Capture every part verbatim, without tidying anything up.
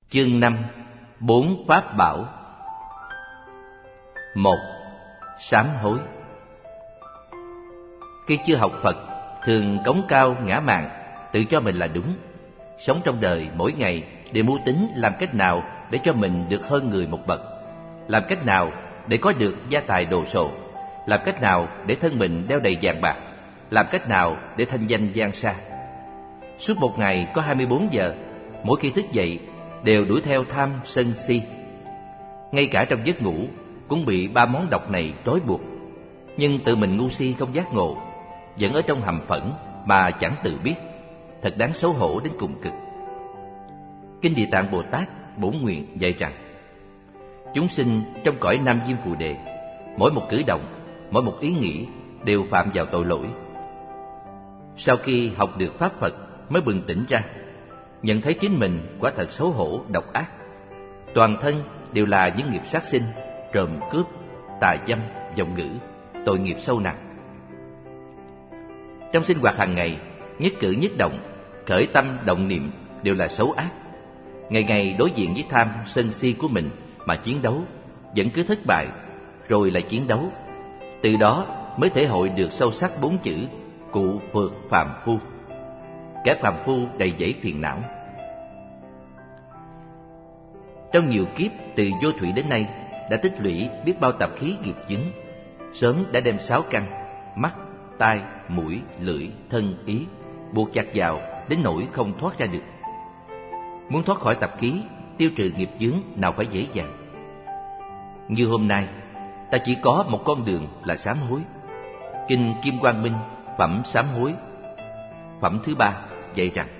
Chương năm. Bốn pháp bảo. Một. Sám hối. Khi chưa học Phật, thường cống cao ngã mạn, tự cho mình là đúng. Sống trong đời mỗi ngày đều mưu tính làm cách nào để cho mình được hơn người một bậc, làm cách nào để có được gia tài đồ sộ, làm cách nào để thân mình đeo đầy vàng bạc, làm cách nào để thanh danh vang xa. Suốt một ngày có hai mươi bốn giờ, mỗi khi thức dậy đều đuổi theo tham sân si. Ngay cả trong giấc ngủ cũng bị ba món độc này trói buộc. Nhưng tự mình ngu si không giác ngộ, vẫn ở trong hầm phẫn mà chẳng tự biết, thật đáng xấu hổ đến cùng cực. Kinh Địa Tạng Bồ Tát Bổn Nguyện dạy rằng, chúng sinh trong cõi Nam Diêm Phù Đề, mỗi một cử động, mỗi một ý nghĩ đều phạm vào tội lỗi. Sau khi học được pháp Phật mới bừng tỉnh ra, nhận thấy chính mình quả thật xấu hổ, độc ác. Toàn thân đều là những nghiệp sát sinh, trộm cướp, tà dâm, vọng ngữ, tội nghiệp sâu nặng. Trong sinh hoạt hàng ngày, nhất cử nhất động, khởi tâm động niệm đều là xấu ác. Ngày ngày đối diện với tham sân si của mình mà chiến đấu, vẫn cứ thất bại, rồi lại chiến đấu. Từ đó mới thể hội được sâu sắc bốn chữ cụ phược phàm phu. Kẻ phàm phu đầy dẫy phiền não. Trong nhiều kiếp từ vô thủy đến nay, đã tích lũy biết bao tập khí nghiệp chướng, sớm đã đem sáu căn mắt, tai, mũi, lưỡi, thân, ý buộc chặt vào đến nỗi không thoát ra được. Muốn thoát khỏi tập khí, tiêu trừ nghiệp chướng nào phải dễ dàng. Như hôm nay, ta chỉ có một con đường là sám hối. Kinh Kim Quang Minh phẩm sám hối phẩm thứ ba dạy rằng: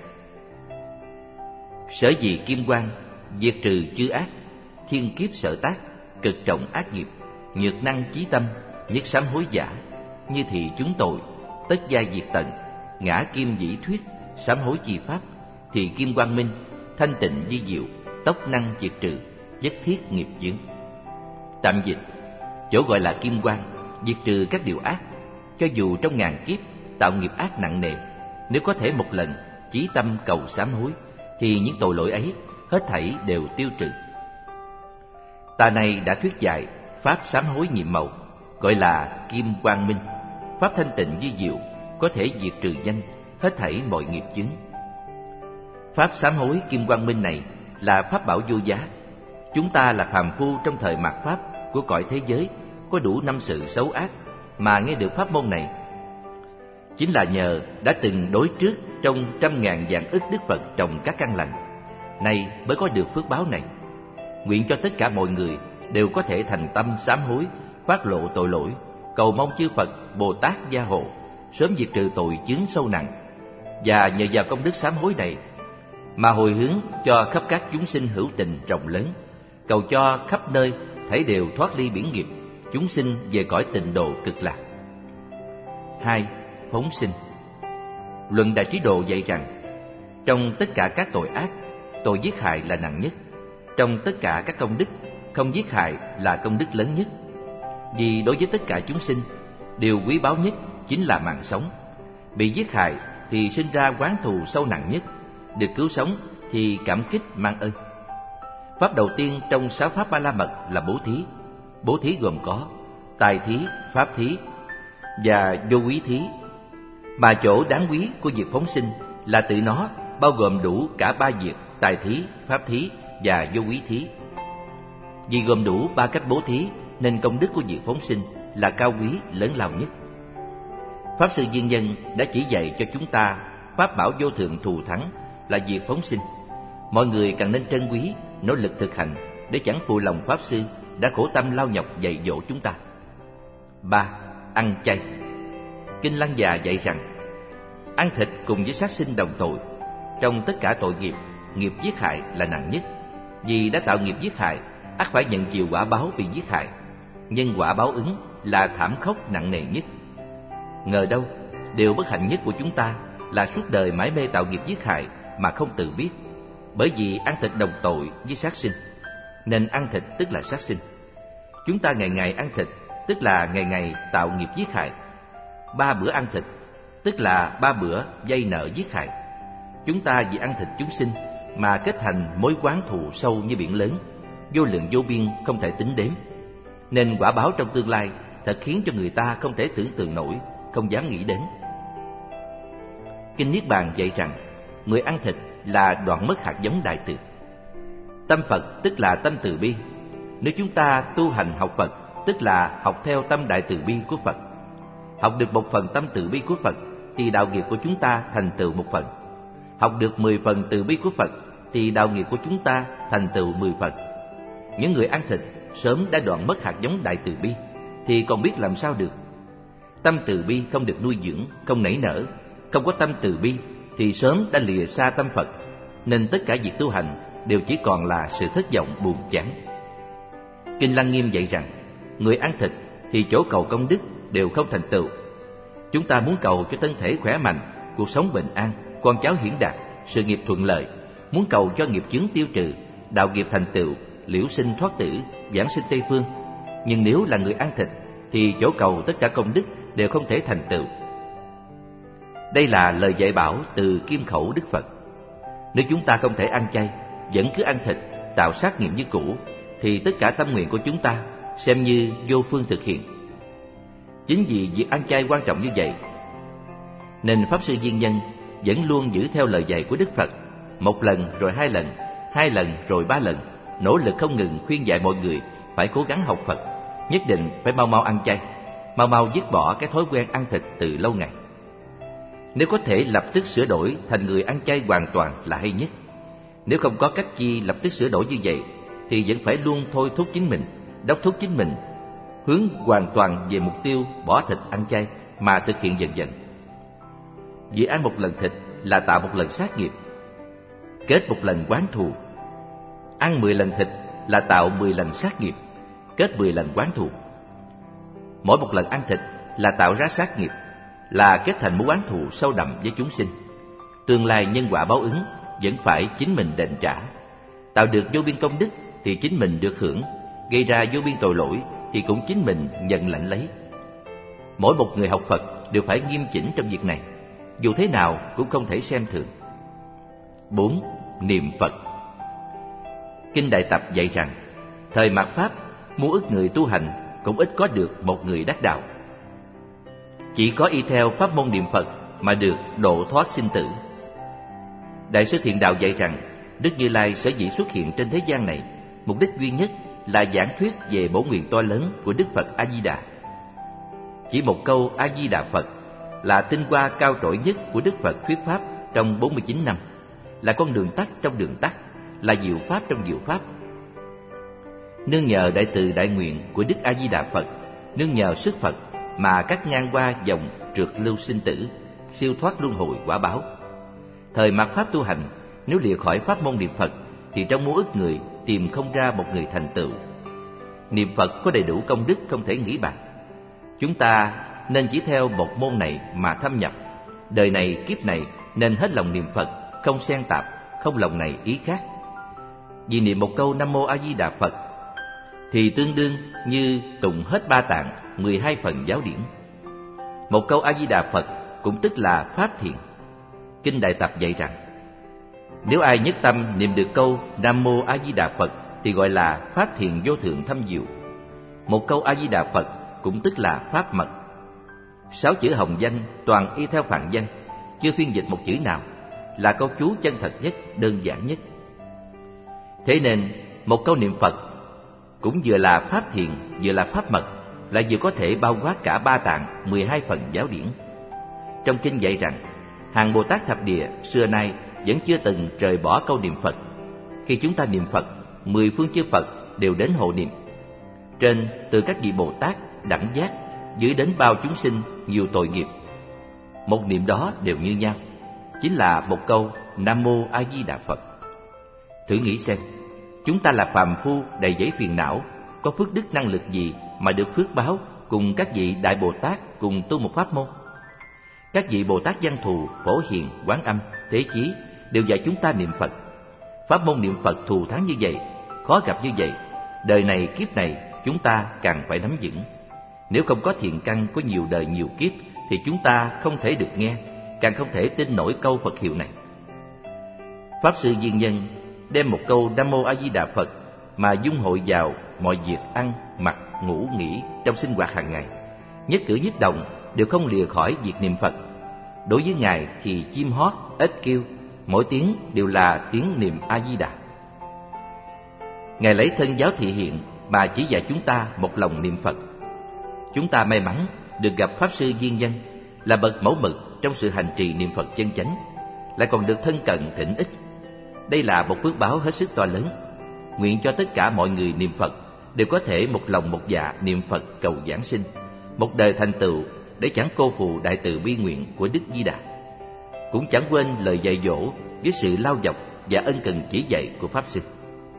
sở dĩ kim quang diệt trừ chư ác, thiên kiếp sở tác, cực trọng ác nghiệp, nhược năng chí tâm, nhất sám hối giả, như thị chúng tội, tất gia diệt tận, ngã kim dĩ thuyết, sám hối chi pháp, thì kim quang minh, thanh tịnh di diệu, tốc năng diệt trừ, nhất thiết nghiệp chướng. Tạm dịch, chỗ gọi là kim quang diệt trừ các điều ác, cho dù trong ngàn kiếp tạo nghiệp ác nặng nề, nếu có thể một lần chí tâm cầu sám hối, thì những tội lỗi ấy hết thảy đều tiêu trừ. Ta này đã thuyết dạy pháp sám hối nhiệm màu, gọi là kim quang minh, pháp thanh tịnh di diệu, có thể diệt trừ nhanh hết thảy mọi nghiệp chướng. Pháp sám hối kim quang minh này là pháp bảo vô giá. Chúng ta là phàm phu trong thời mạt pháp của cõi thế giới, có đủ năm sự xấu ác mà nghe được pháp môn này, chính là nhờ đã từng đối trước trong trăm ngàn vạn ức Đức Phật trồng các căn lành, nay mới có được phước báo này. Nguyện cho tất cả mọi người đều có thể thành tâm sám hối, phát lộ tội lỗi, cầu mong chư Phật Bồ Tát gia hộ, sớm diệt trừ tội chướng sâu nặng, và nhờ vào công đức sám hối này mà hồi hướng cho khắp các chúng sinh hữu tình rộng lớn, cầu cho khắp nơi thảy đều thoát ly biển nghiệp, chúng sinh về cõi tịnh độ cực lạc. Hai. Phóng sinh. Luận Đại Trí Độ dạy rằng, trong tất cả các tội ác, tội giết hại là nặng nhất. Trong tất cả các công đức, không giết hại là công đức lớn nhất. Vì đối với tất cả chúng sinh, điều quý báu nhất chính là mạng sống. Bị giết hại thì sinh ra oán thù sâu nặng nhất, được cứu sống thì cảm kích mang ơn. Pháp đầu tiên trong sáu pháp Ba La Mật là bố thí. Bố thí gồm có tài thí, pháp thí và vô quý thí. Mà chỗ đáng quý của việc phóng sinh là tự nó bao gồm đủ cả ba việc tài thí, pháp thí và vô quý thí. Vì gồm đủ ba cách bố thí nên công đức của việc phóng sinh là cao quý lớn lao nhất. Pháp Sư Viên Nhân đã chỉ dạy cho chúng ta pháp bảo vô thượng thù thắng là việc phóng sinh. Mọi người càng nên trân quý, nỗ lực thực hành để chẳng phụ lòng Pháp Sư đã khổ tâm lao nhọc dạy dỗ chúng ta. Ba. Ăn chay. Kinh Lăng Già dạy rằng, ăn thịt cùng với sát sinh đồng tội. Trong tất cả tội nghiệp, nghiệp giết hại là nặng nhất. Vì đã tạo nghiệp giết hại, ắt phải nhận chịu quả báo bị giết hại. Nhưng quả báo ứng là thảm khốc nặng nề nhất. Ngờ đâu, điều bất hạnh nhất của chúng ta là suốt đời mãi mê tạo nghiệp giết hại mà không tự biết. Bởi vì ăn thịt đồng tội với sát sinh, nên ăn thịt tức là sát sinh. Chúng ta ngày ngày ăn thịt, tức là ngày ngày tạo nghiệp giết hại. Ba bữa ăn thịt, tức là ba bữa vay nợ giết hại. Chúng ta vì ăn thịt chúng sinh mà kết thành mối oán thù sâu như biển lớn, vô lượng vô biên không thể tính đếm. Nên quả báo trong tương lai thật khiến cho người ta không thể tưởng tượng nổi, không dám nghĩ đến. Kinh Niết Bàn dạy rằng người ăn thịt là đoạn mất hạt giống đại từ. Tâm Phật tức là tâm từ bi. Nếu chúng ta tu hành học Phật, tức là học theo tâm đại từ bi của Phật. Học được một phần tâm từ bi của Phật thì đạo nghiệp của chúng ta thành tựu một phần. Học được mười phần từ bi của Phật thì đạo nghiệp của chúng ta thành tựu mười phần. Những người ăn thịt sớm đã đoạn mất hạt giống đại từ bi thì còn biết làm sao được. Tâm từ bi không được nuôi dưỡng, không nảy nở, không có tâm từ bi thì sớm đã lìa xa tâm Phật, nên tất cả việc tu hành đều chỉ còn là sự thất vọng buồn chán. Kinh Lăng Nghiêm dạy rằng người ăn thịt thì chỗ cầu công đức đều không thành tựu. Chúng ta muốn cầu cho thân thể khỏe mạnh, cuộc sống bình an, con cháu hiển đạt, sự nghiệp thuận lợi, muốn cầu cho nghiệp chướng tiêu trừ, đạo nghiệp thành tựu, liễu sinh thoát tử, giảng sinh Tây phương. Nhưng nếu là người ăn thịt thì chỗ cầu tất cả công đức đều không thể thành tựu. Đây là lời dạy bảo từ kim khẩu Đức Phật. Nếu chúng ta không thể ăn chay, vẫn cứ ăn thịt, tạo sát nghiệp như cũ, thì tất cả tâm nguyện của chúng ta xem như vô phương thực hiện. Chính vì việc ăn chay quan trọng như vậy, nên Pháp Sư Viên Nhân vẫn luôn giữ theo lời dạy của Đức Phật, một lần rồi hai lần, hai lần rồi ba lần, nỗ lực không ngừng khuyên dạy mọi người phải cố gắng học Phật, nhất định phải mau mau ăn chay, mau mau dứt bỏ cái thói quen ăn thịt từ lâu ngày. Nếu có thể lập tức sửa đổi thành người ăn chay hoàn toàn là hay nhất. Nếu không có cách chi lập tức sửa đổi như vậy, thì vẫn phải luôn thôi thúc chính mình, đốc thúc chính mình, hướng hoàn toàn về mục tiêu bỏ thịt ăn chay mà thực hiện dần dần. Vì ăn một lần thịt là tạo một lần sát nghiệp, kết một lần oán thù. Ăn mười lần thịt là tạo mười lần sát nghiệp, kết mười lần oán thù. Mỗi một lần ăn thịt là tạo ra sát nghiệp, là kết thành mối oán thù sâu đậm với chúng sinh. Tương lai nhân quả báo ứng vẫn phải chính mình đền trả. Tạo được vô biên công đức thì chính mình được hưởng, gây ra vô biên tội lỗi thì cũng chính mình nhận lãnh lấy. Mỗi một người học Phật đều phải nghiêm chỉnh trong việc này, dù thế nào cũng không thể xem thường. Bốn. Niệm Phật. Kinh Đại Tập dạy rằng thời mạt Pháp, muôn ức người tu hành cũng ít có được một người đắc đạo. Chỉ có y theo pháp môn niệm Phật mà được độ thoát sinh tử. Đại sư Thiện Đạo dạy rằng Đức Như Lai sở dĩ xuất hiện trên thế gian này, mục đích duy nhất là giảng thuyết về bổn nguyện to lớn của Đức Phật A Di Đà. Chỉ một câu A Di Đà Phật là tinh hoa cao trội nhất của Đức Phật thuyết pháp trong bốn mươi chín năm, là con đường tắt trong đường tắt, là diệu pháp trong diệu pháp. Nương nhờ đại từ đại nguyện của Đức A Di Đà Phật, nương nhờ sức Phật mà cắt ngang qua dòng trượt lưu sinh tử, siêu thoát luân hồi quả báo. Thời mạt Pháp tu hành, nếu lìa khỏi pháp môn niệm Phật thì trong muôn ức người tìm không ra một người thành tựu. Niệm Phật có đầy đủ công đức không thể nghĩ bàn. Chúng ta nên chỉ theo một môn này mà thâm nhập. Đời này kiếp này nên hết lòng niệm Phật, không xen tạp, không lòng này ý khác. Vì niệm một câu Nam Mô A Di Đà Phật thì tương đương như tụng hết ba tạng, mười hai phần giáo điển. Một câu A Di Đà Phật cũng tức là pháp thiện. Kinh Đại Tập dạy rằng nếu ai nhất tâm niệm được câu Nam Mô A Di Đà Phật thì gọi là pháp thiện vô thượng thâm diệu. Một câu A Di Đà Phật cũng tức là pháp mật. Sáu chữ hồng danh toàn y theo phạn danh, chưa phiên dịch một chữ nào, là câu chú chân thật nhất, đơn giản nhất. Thế nên một câu niệm Phật cũng vừa là pháp thiện, vừa là pháp mật, lại vừa có thể bao quát cả ba tạng, mười hai phần giáo điển. Trong kinh dạy rằng hàng Bồ Tát thập địa xưa nay vẫn chưa từng rời bỏ câu niệm Phật. Khi chúng ta niệm Phật, mười phương chư Phật đều đến hộ niệm. Trên từ các vị Bồ Tát đẳng giác, dưới đến bao chúng sinh nhiều tội nghiệp, một niệm đó đều như nhau, chính là một câu Nam Mô A Di Đà Phật. Thử nghĩ xem, chúng ta là phàm phu đầy dẫy phiền não, có phước đức năng lực gì mà được phước báo cùng các vị Đại Bồ Tát cùng tu một pháp môn? Các vị Bồ Tát Văn Thù, Phổ Hiền, Quán Âm, Thế Chí đều dạy chúng ta niệm Phật. Pháp môn niệm Phật thù thắng như vậy, khó gặp như vậy, đời này kiếp này chúng ta càng phải nắm vững. Nếu không có thiện căn có nhiều đời nhiều kiếp thì chúng ta không thể được nghe, càng không thể tin nổi câu Phật hiệu này. Pháp Sư Viên Nhân đem một câu Nam Mô A Di Đà Phật mà dung hội vào mọi việc ăn, mặc, ngủ, nghỉ trong sinh hoạt hàng ngày. Nhất cử nhất động đều không lìa khỏi việc niệm Phật. Đối với Ngài thì chim hót, ếch kêu, mỗi tiếng đều là tiếng niệm A Di Đà. Ngài lấy thân giáo thị hiện mà chỉ dạy chúng ta một lòng niệm Phật. Chúng ta may mắn được gặp Pháp Sư Viên Nhân, là bậc mẫu mực trong sự hành trì niệm Phật chân chánh, lại còn được thân cận thỉnh ích. Đây là một phước báo hết sức to lớn. Nguyện cho tất cả mọi người niệm Phật đều có thể một lòng một dạ niệm Phật cầu giảng sinh, một đời thành tựu để chẳng cô phụ đại từ bi nguyện của Đức Di Đà. Cũng chẳng quên lời dạy dỗ với sự lao dọc và ân cần chỉ dạy của Pháp Sư.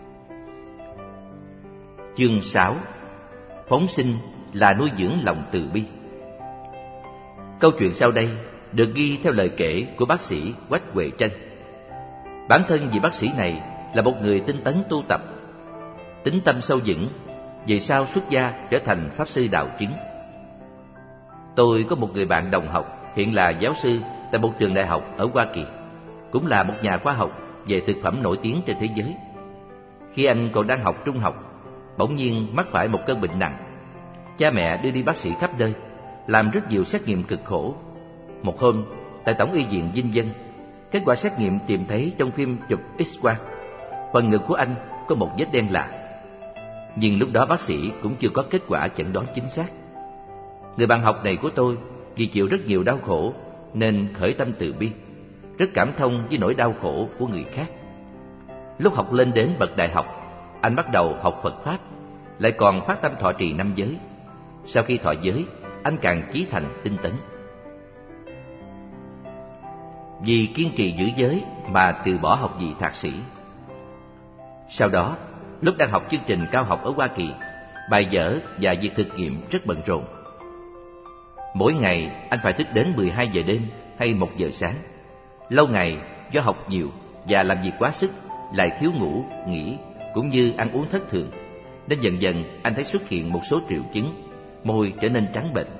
Chương sáu. Phóng sinh là nuôi dưỡng lòng từ bi. Câu chuyện sau đây được ghi theo lời kể của bác sĩ Quách Huệ Trân. Bản thân vị bác sĩ này là một người tinh tấn tu tập, tính tâm sâu vững, về sau xuất gia trở thành Pháp Sư đạo chứng. Tôi có một người bạn đồng học, hiện là giáo sư tại một trường đại học ở Hoa Kỳ, cũng là một nhà khoa học về thực phẩm nổi tiếng trên thế giới. Khi anh còn đang học trung học, bỗng nhiên mắc phải một cơn bệnh nặng. Cha mẹ đưa đi bác sĩ khắp nơi, làm rất nhiều xét nghiệm cực khổ. Một hôm, tại Tổng y viện Vinh Dân, kết quả xét nghiệm tìm thấy trong phim chụp X-quang, phần ngực của anh có một vết đen lạ. Nhưng lúc đó bác sĩ cũng chưa có kết quả chẩn đoán chính xác. Người bạn học này của tôi vì chịu rất nhiều đau khổ nên khởi tâm từ bi, rất cảm thông với nỗi đau khổ của người khác. Lúc học lên đến bậc đại học, anh bắt đầu học Phật Pháp, lại còn phát tâm thọ trì năm giới. Sau khi thọ giới, anh càng chí thành tinh tấn. Vì kiên trì giữ giới mà từ bỏ học vị thạc sĩ. Sau đó, lúc đang học chương trình cao học ở Hoa Kỳ, bài vở và việc thực nghiệm rất bận rộn. Mỗi ngày anh phải thức đến mười hai giờ đêm hay một giờ sáng. Lâu ngày do học nhiều và làm việc quá sức, lại thiếu ngủ, nghỉ cũng như ăn uống thất thường, nên dần dần anh thấy xuất hiện một số triệu chứng, môi trở nên trắng bệch.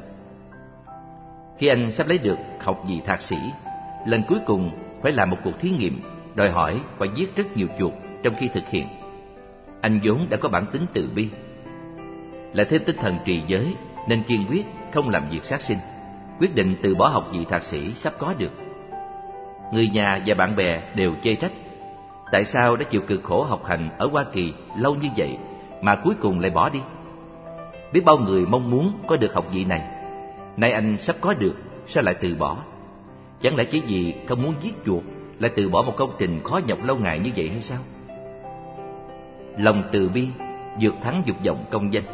Khi anh sắp lấy được học vị thạc sĩ, lần cuối cùng phải làm một cuộc thí nghiệm đòi hỏi phải giết rất nhiều chuột trong khi thực hiện. Anh vốn đã có bản tính từ bi, lại thêm tinh thần trì giới nên kiên quyết không làm việc sát sinh, quyết định từ bỏ học vị thạc sĩ sắp có được. Người nhà và bạn bè đều chê trách, tại sao đã chịu cực khổ học hành ở Hoa Kỳ lâu như vậy mà cuối cùng lại bỏ đi. Biết bao người mong muốn có được học vị này, nay anh sắp có được, sao lại từ bỏ? Chẳng lẽ chỉ vì không muốn giết chuột lại từ bỏ một công trình khó nhọc lâu ngày như vậy hay sao? Lòng từ bi vượt thắng dục vọng công danh.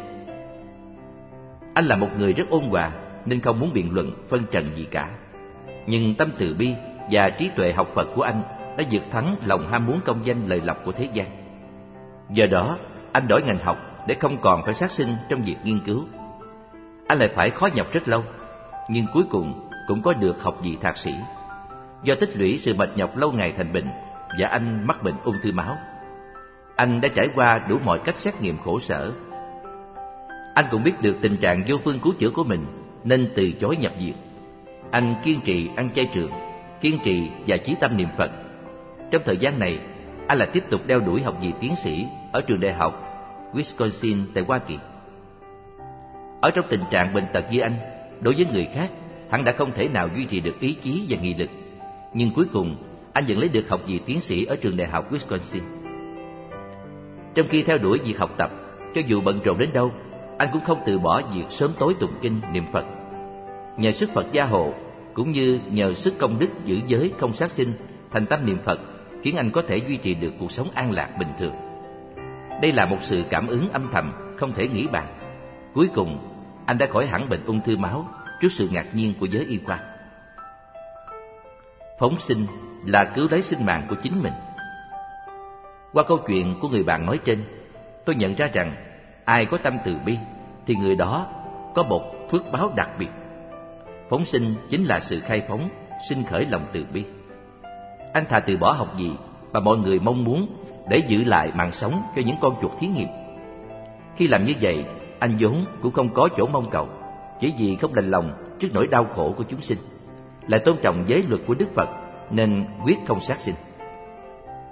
Anh là một người rất ôn hòa nên không muốn biện luận phân trần gì cả. Nhưng tâm từ bi và trí tuệ học Phật của anh đã vượt thắng lòng ham muốn công danh lợi lộc của thế gian. Do đó, anh đổi ngành học để không còn phải sát sinh trong việc nghiên cứu. Anh lại phải khó nhọc rất lâu, nhưng cuối cùng cũng có được học vị thạc sĩ. Do tích lũy sự mệt nhọc lâu ngày thành bệnh, và anh mắc bệnh ung thư máu. Anh đã trải qua đủ mọi cách xét nghiệm khổ sở. Anh cũng biết được tình trạng vô phương cứu chữa của mình nên từ chối nhập viện. Anh kiên trì ăn chay trường, kiên trì và chí tâm niệm Phật. Trong thời gian này, anh lại tiếp tục đeo đuổi học vị tiến sĩ ở trường đại học Wisconsin tại Hoa Kỳ. Ở trong tình trạng bệnh tật như anh, đối với người khác, hắn đã không thể nào duy trì được ý chí và nghị lực. Nhưng cuối cùng, anh vẫn lấy được học vị tiến sĩ ở trường đại học Wisconsin. Trong khi theo đuổi việc học tập, cho dù bận rộn đến đâu, anh cũng không từ bỏ việc sớm tối tụng kinh niệm Phật. Nhờ sức Phật gia hộ, cũng như nhờ sức công đức giữ giới không sát sinh, thành tâm niệm Phật, khiến anh có thể duy trì được cuộc sống an lạc bình thường. Đây là một sự cảm ứng âm thầm không thể nghĩ bàn. Cuối cùng, anh đã khỏi hẳn bệnh ung thư máu trước sự ngạc nhiên của giới y khoa. Phóng sinh là cứu lấy sinh mạng của chính mình. Qua câu chuyện của người bạn nói trên, tôi nhận ra rằng ai có tâm từ bi thì người đó có một phước báo đặc biệt. Phóng sinh chính là sự khai phóng, sinh khởi lòng từ bi. Anh thà từ bỏ học gì mà mọi người mong muốn để giữ lại mạng sống cho những con chuột thí nghiệm. Khi làm như vậy, anh vốn cũng không có chỗ mong cầu, chỉ vì không đành lòng trước nỗi đau khổ của chúng sinh, lại tôn trọng giới luật của Đức Phật nên quyết không sát sinh.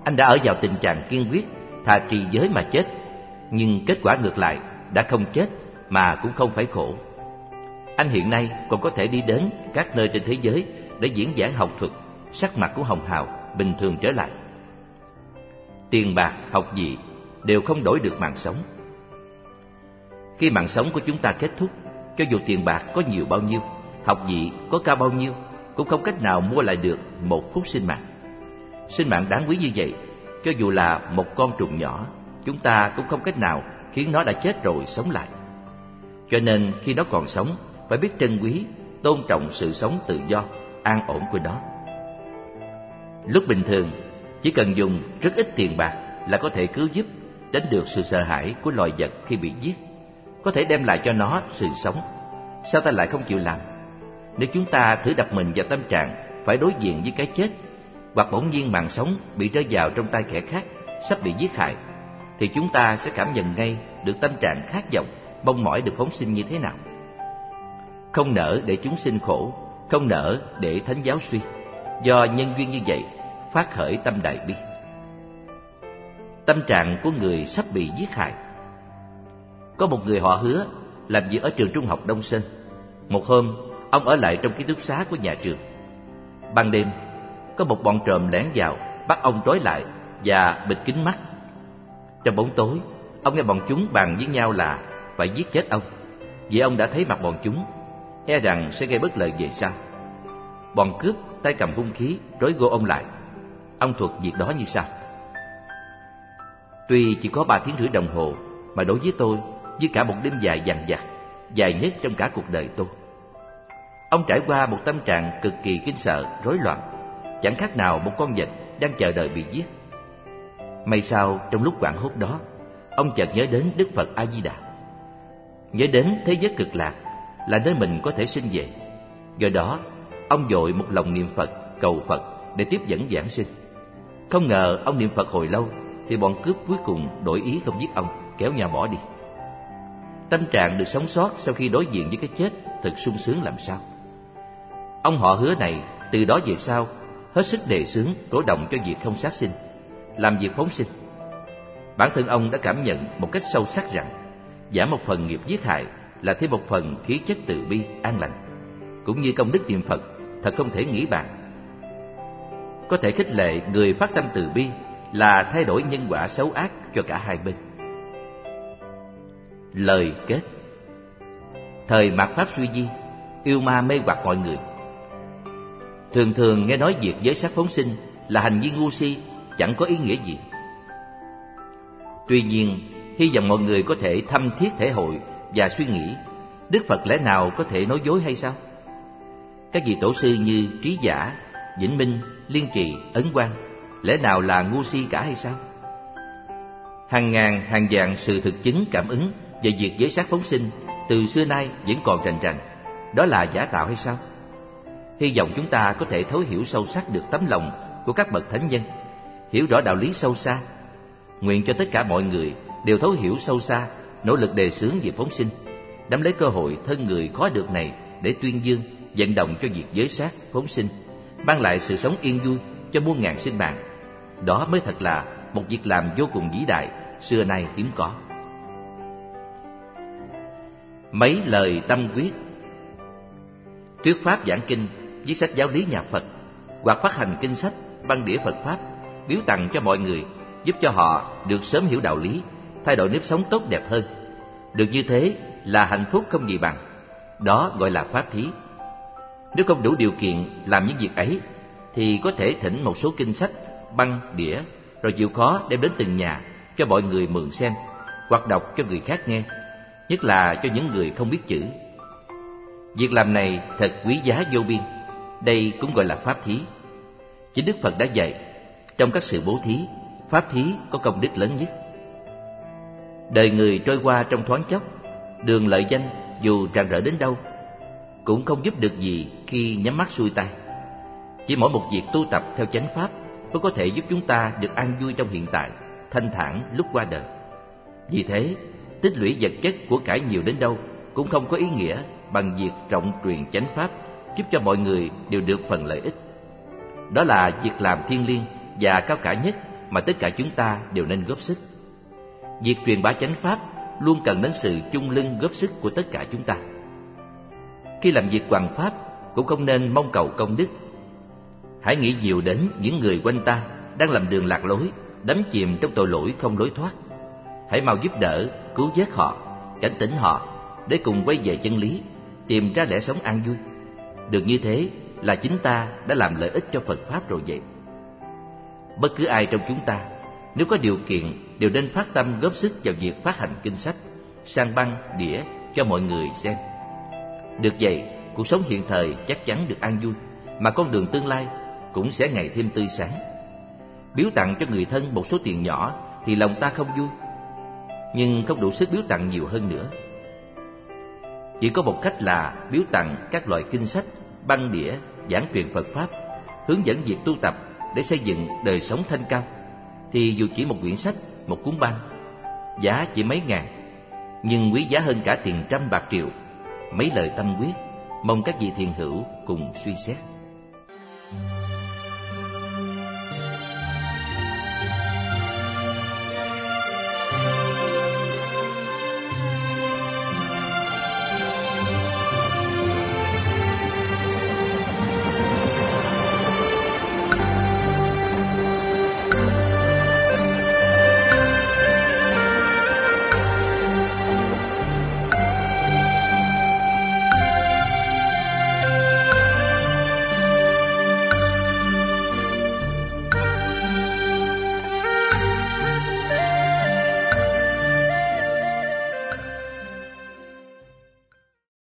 Anh đã ở vào tình trạng kiên quyết, thà trì giới mà chết, nhưng kết quả ngược lại, đã không chết mà cũng không phải khổ. Anh hiện nay còn có thể đi đến các nơi trên thế giới để diễn giảng học thuật, sắc mặt của hồng hào, bình thường trở lại. Tiền bạc, học vị đều không đổi được mạng sống. Khi mạng sống của chúng ta kết thúc, cho dù tiền bạc có nhiều bao nhiêu, học vị có cao bao nhiêu, cũng không cách nào mua lại được một phút sinh mạng. Sinh mạng đáng quý như vậy, cho dù là một con trùng nhỏ, chúng ta cũng không cách nào khiến nó đã chết rồi sống lại. Cho nên khi nó còn sống, phải biết trân quý, tôn trọng sự sống tự do, an ổn của nó. Lúc bình thường, chỉ cần dùng rất ít tiền bạc là có thể cứu giúp, tránh được sự sợ hãi của loài vật khi bị giết, có thể đem lại cho nó sự sống. Sao ta lại không chịu làm? Nếu chúng ta thử đặt mình vào tâm trạng phải đối diện với cái chết, hoặc bỗng nhiên mạng sống bị rơi vào trong tay kẻ khác, sắp bị giết hại, thì chúng ta sẽ cảm nhận ngay được tâm trạng khát vọng, mong mỏi được phóng sinh như thế nào. Không nỡ để chúng sinh khổ, không nỡ để thánh giáo suy. Do nhân duyên như vậy, phát khởi tâm đại bi. Tâm trạng của người sắp bị giết hại. Có một người họ Hứa làm việc ở trường trung học Đông Sơn. Một hôm, ông ở lại trong ký túc xá của nhà trường. Ban đêm, có một bọn trộm lẻn vào, bắt ông trói lại và bịt kín mắt. Trong bóng tối, ông nghe bọn chúng bàn với nhau là phải giết chết ông, vì ông đã thấy mặt bọn chúng, e rằng sẽ gây bất lợi về sau. Bọn cướp tay cầm hung khí trói gô ông lại. Ông thuật việc đó như sau: tuy chỉ có ba tiếng rưỡi đồng hồ, mà đối với tôi như cả một đêm dài dằng dặc, dài nhất trong cả cuộc đời tôi. Ông trải qua một tâm trạng cực kỳ kinh sợ, rối loạn, chẳng khác nào một con vật đang chờ đợi bị giết. May sao trong lúc hoảng hốt đó, ông chợt nhớ đến Đức Phật A Di Đà, nhớ đến thế giới cực lạc là nơi mình có thể sinh về. Do đó, ông vội một lòng niệm Phật, cầu Phật để tiếp dẫn giảng sinh. Không ngờ ông niệm Phật hồi lâu thì bọn cướp cuối cùng đổi ý không giết ông, kéo nhau bỏ đi. Tâm trạng được sống sót sau khi đối diện với cái chết thật sung sướng làm sao. Ông họ Hứa này từ đó về sau hết sức đề xướng cổ động cho việc không sát sinh, làm việc phóng sinh. Bản thân ông đã cảm nhận một cách sâu sắc rằng giảm một phần nghiệp giết hại là thêm một phần khí chất từ bi an lành, cũng như công đức niệm Phật thật không thể nghĩ bàn. Có thể khích lệ người phát tâm từ bi là thay đổi nhân quả xấu ác cho cả hai bên. Lời kết. Thời mạt Pháp suy di, yêu ma mê hoặc mọi người. Thường thường nghe nói việc giới sát phóng sinh là hành vi ngu si, chẳng có ý nghĩa gì. Tuy nhiên, hy vọng mọi người có thể thâm thiết thể hội và suy nghĩ, Đức Phật lẽ nào có thể nói dối hay sao? Các vị tổ sư như Trí Giả, Vĩnh Minh, Liên Trì, Ấn Quang lẽ nào là ngu si cả hay sao? Hàng ngàn hàng vạn sự thực chứng cảm ứng về việc giới sát phóng sinh từ xưa nay vẫn còn rành rành, đó là giả tạo hay sao? Hy vọng chúng ta có thể thấu hiểu sâu sắc được tấm lòng của các bậc thánh nhân, hiểu rõ đạo lý sâu xa. Nguyện cho tất cả mọi người đều thấu hiểu sâu xa, nỗ lực đề xướng việc phóng sinh, nắm lấy cơ hội thân người khó được này để tuyên dương, vận động cho việc giới sát phóng sinh, mang lại sự sống yên vui cho muôn ngàn sinh mạng. Đó mới thật là một việc làm vô cùng vĩ đại, xưa nay hiếm có. Mấy lời tâm quyết. Thuyết pháp giảng kinh, viết sách giáo lý nhà Phật, hoặc phát hành kinh sách, băng đĩa Phật pháp, biếu tặng cho mọi người, giúp cho họ được sớm hiểu đạo lý, thay đổi nếp sống tốt đẹp hơn. Được như thế là hạnh phúc không gì bằng. Đó gọi là pháp thí. Nếu không đủ điều kiện làm những việc ấy, thì có thể thỉnh một số kinh sách, băng, đĩa, rồi chịu khó đem đến từng nhà cho mọi người mượn xem, hoặc đọc cho người khác nghe, nhất là cho những người không biết chữ. Việc làm này thật quý giá vô biên. Đây cũng gọi là pháp thí. Chính Đức Phật đã dạy, trong các sự bố thí, pháp thí có công đức lớn nhất. Đời người trôi qua trong thoáng chốc, đường lợi danh dù tràn rỡ đến đâu cũng không giúp được gì khi nhắm mắt xuôi tay. Chỉ mỗi một việc tu tập theo chánh pháp mới có thể giúp chúng ta được an vui trong hiện tại, thanh thản lúc qua đời. Vì thế, tích lũy vật chất của cải nhiều đến đâu cũng không có ý nghĩa bằng việc rộng truyền chánh pháp, giúp cho mọi người đều được phần lợi ích. Đó là việc làm thiêng liêng và cao cả nhất mà tất cả chúng ta đều nên góp sức. Việc truyền bá chánh pháp luôn cần đến sự chung lưng góp sức của tất cả chúng ta. Khi làm việc hoằng pháp cũng không nên mong cầu công đức. Hãy nghĩ nhiều đến những người quanh ta đang làm đường lạc lối, đắm chìm trong tội lỗi không lối thoát. Hãy mau giúp đỡ, cứu vớt họ, cảnh tỉnh họ để cùng quay về chân lý, tìm ra lẽ sống an vui. Được như thế là chính ta đã làm lợi ích cho Phật pháp rồi vậy. Bất cứ ai trong chúng ta, nếu có điều kiện, đều nên phát tâm góp sức vào việc phát hành kinh sách, sang băng, đĩa cho mọi người xem. Được vậy, cuộc sống hiện thời chắc chắn được an vui, mà con đường tương lai cũng sẽ ngày thêm tươi sáng. Biếu tặng cho người thân một số tiền nhỏ thì lòng ta không vui, nhưng không đủ sức biếu tặng nhiều hơn nữa. Chỉ có một cách là biếu tặng các loại kinh sách, băng đĩa, giảng truyền Phật pháp, hướng dẫn việc tu tập để xây dựng đời sống thanh cao. Thì dù chỉ một quyển sách, một cuốn băng, giá chỉ mấy ngàn, nhưng quý giá hơn cả tiền trăm bạc triệu. Mấy lời tâm quyết, mong các vị thiền hữu cùng suy xét.